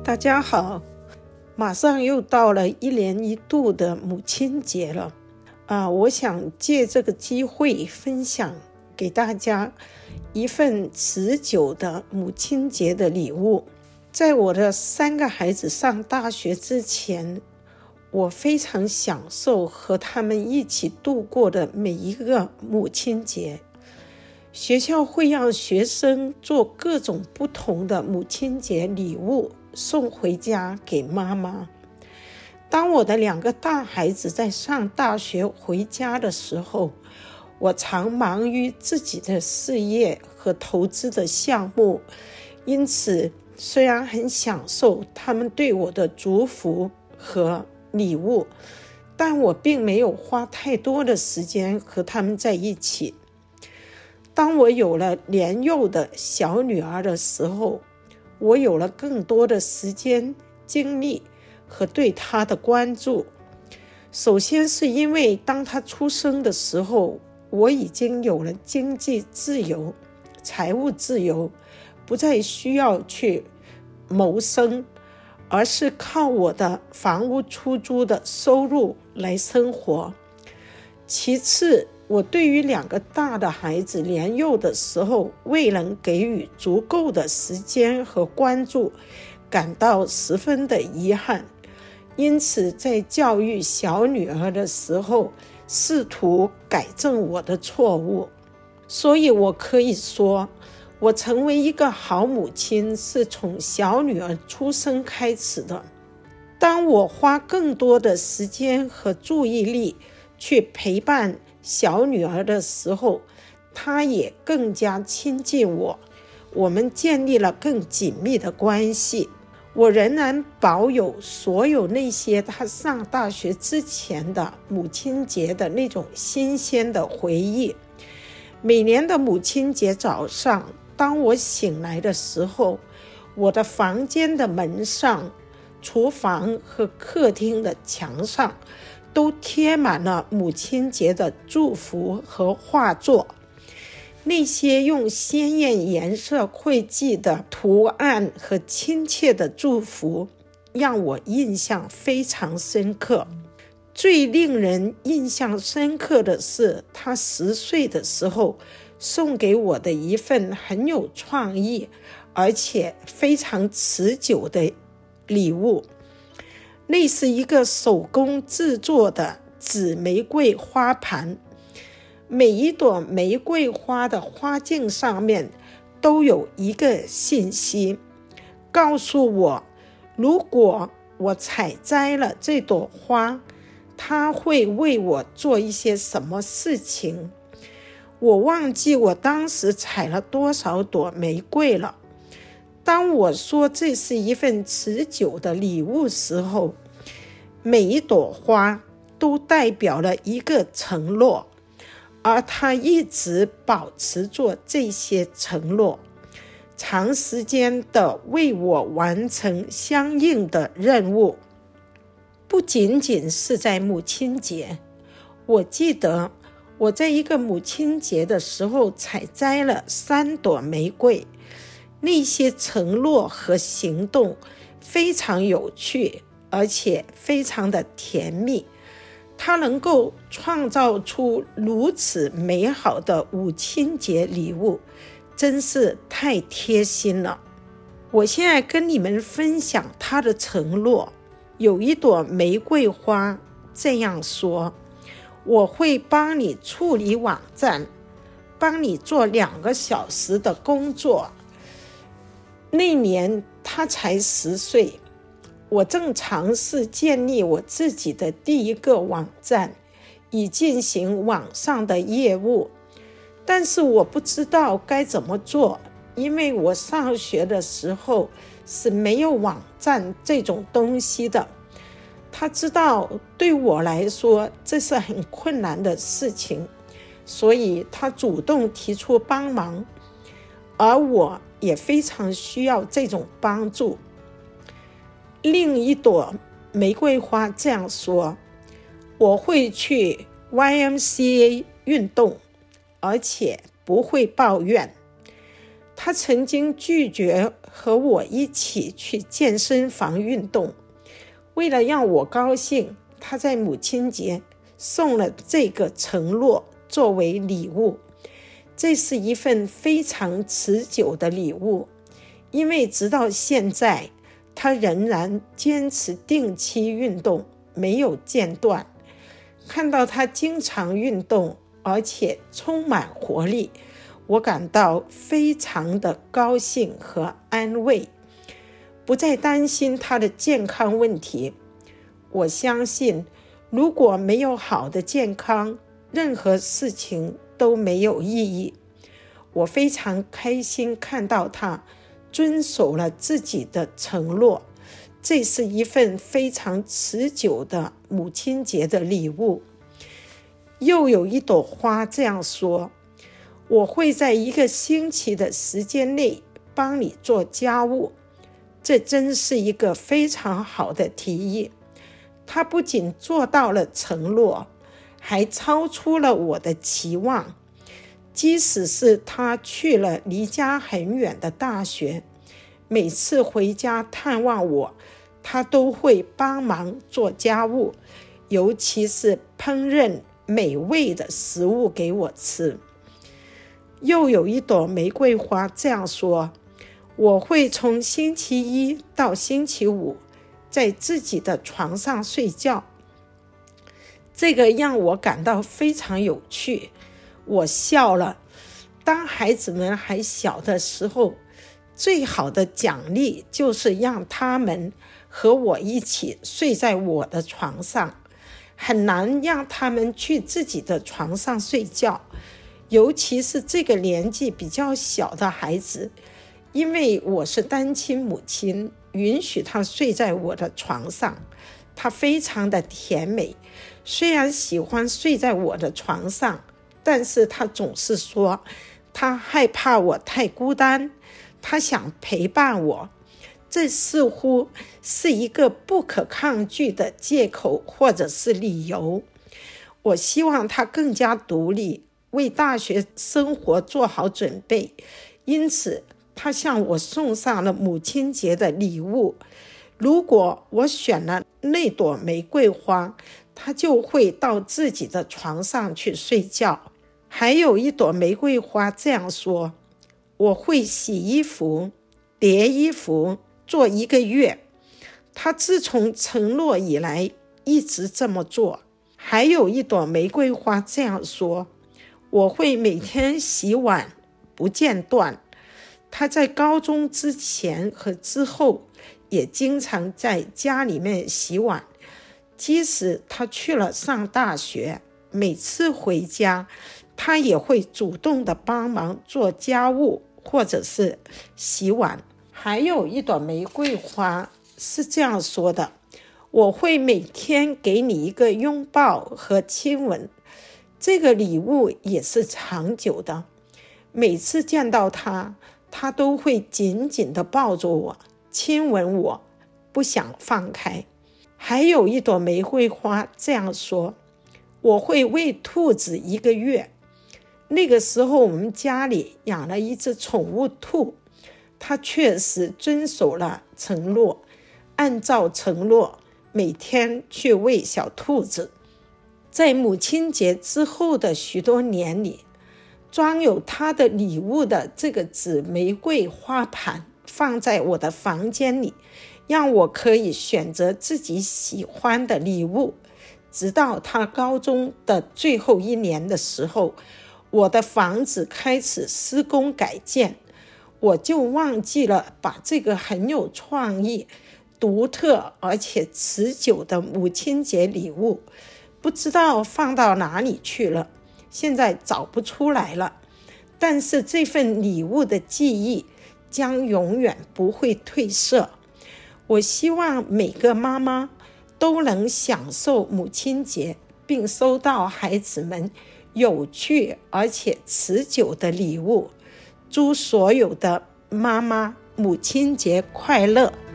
大家好，马上又到了1年1度的母亲节了我想借这个机会分享给大家一份持久的母亲节的礼物。在我的3个孩子上大学之前，我非常享受和他们一起度过的每一个母亲节。学校会让学生做各种不同的母亲节礼物送回家给妈妈。当我的2个大孩子在上大学回家的时候，我常忙于自己的事业和投资的项目，因此虽然很享受他们对我的祝福和礼物，但我并没有花太多的时间和他们在一起。当我有了年幼的小女儿的时候，我有了更多的时间、精力和对她的关注。首先是因为当她出生的时候，我已经有了经济自由、财务自由，不再需要去谋生，而是靠我的房屋出租的收入来生活。其次，我对于2个大的孩子年幼的时候未能给予足够的时间和关注，感到十分的遗憾。因此，在教育小女儿的时候，试图改正我的错误。所以我可以说，我成为一个好母亲是从小女儿出生开始的。当我花更多的时间和注意力去陪伴小女儿的时候，她也更加亲近我，我们建立了更紧密的关系。我仍然保有所有那些她上大学之前的母亲节的那种新鲜的回忆。每年的母亲节早上，当我醒来的时候，我的房间的门上、厨房和客厅的墙上都贴满了母亲节的祝福和画作。那些用鲜艳颜色绘制的图案和亲切的祝福让我印象非常深刻。最令人印象深刻的是他10岁的时候送给我的一份很有创意而且非常持久的礼物。那是一个手工制作的紫玫瑰花盘，每一朵玫瑰花的花茎上面都有一个信息，告诉我如果我采摘了这朵花，它会为我做一些什么事情。我忘记我当时采了多少朵玫瑰了。当我说这是一份持久的礼物时候，每一朵花都代表了一个承诺，而他一直保持着这些承诺，长时间的为我完成相应的任务。不仅仅是在母亲节，我记得我在一个母亲节的时候采摘了3朵玫瑰。那些承诺和行动非常有趣，而且非常的甜蜜。它能够创造出如此美好的母亲节礼物，真是太贴心了。我现在跟你们分享他的承诺。有一朵玫瑰花这样说：我会帮你处理网站，帮你做2个小时的工作。那年他才10岁，我正尝试建立我自己的第1个网站，以进行网上的业务，但是我不知道该怎么做，因为我上学的时候是没有网站这种东西的。他知道对我来说这是很困难的事情，所以他主动提出帮忙，而我也非常需要这种帮助。另一朵玫瑰花这样说：我会去 YMCA 运动，而且不会抱怨。 他曾经拒绝和我一起去健身房运动，为了让我高兴，他在母亲节送了这个承诺作为礼物。这是一份非常持久的礼物，因为直到现在，他仍然坚持定期运动，没有间断。看到他经常运动，而且充满活力，我感到非常的高兴和安慰，不再担心他的健康问题。我相信，如果没有好的健康，任何事情都没有意义。我非常开心看到他遵守了自己的承诺，这是一份非常持久的母亲节的礼物。又有一朵花这样说：我会在1个星期的时间内帮你做家务。这真是一个非常好的提议。他不仅做到了承诺，还超出了我的期望。即使是他去了离家很远的大学，每次回家探望我，他都会帮忙做家务，尤其是烹饪美味的食物给我吃。又有一朵玫瑰花这样说：我会从星期一到星期五在自己的床上睡觉。这个让我感到非常有趣，我笑了。当孩子们还小的时候，最好的奖励就是让他们和我一起睡在我的床上。很难让他们去自己的床上睡觉，尤其是这个年纪比较小的孩子。因为我是单亲母亲，允许他睡在我的床上，他非常的甜美。虽然喜欢睡在我的床上，但是他总是说他害怕我太孤单，他想陪伴我。这似乎是一个不可抗拒的借口或者是理由。我希望他更加独立，为大学生活做好准备，因此他向我送上了母亲节的礼物。如果我选了那朵玫瑰花，他就会到自己的床上去睡觉。还有一朵玫瑰花这样说：我会洗衣服、叠衣服做1个月。他自从承诺以来一直这么做。还有一朵玫瑰花这样说：我会每天洗碗不间断。他在高中之前和之后也经常在家里面洗碗，即使他去了上大学，每次回家他也会主动的帮忙做家务或者是洗碗。还有一朵玫瑰花是这样说的：我会每天给你1个拥抱和亲吻。这个礼物也是长久的，每次见到他，他都会紧紧地抱着我，亲吻我，不想放开。还有一朵玫瑰花这样说：我会喂兔子1个月。那个时候我们家里养了一只宠物兔，他确实遵守了承诺，按照承诺每天去喂小兔子。在母亲节之后的许多年里，装有他的礼物的这个紫玫瑰花盘放在我的房间里，让我可以选择自己喜欢的礼物。直到他高中的最后1年的时候，我的房子开始施工改建，我就忘记了把这个很有创意、独特而且持久的母亲节礼物，不知道放到哪里去了，现在找不出来了。但是这份礼物的记忆将永远不会褪色。我希望每个妈妈都能享受母亲节，并收到孩子们有趣而且持久的礼物。祝所有的妈妈母亲节快乐！